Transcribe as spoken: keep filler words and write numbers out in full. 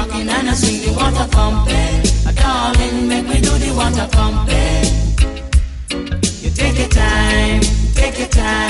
rocking and I swing the water pumping. A darling, make me do the water pumping. You take your time, take your time.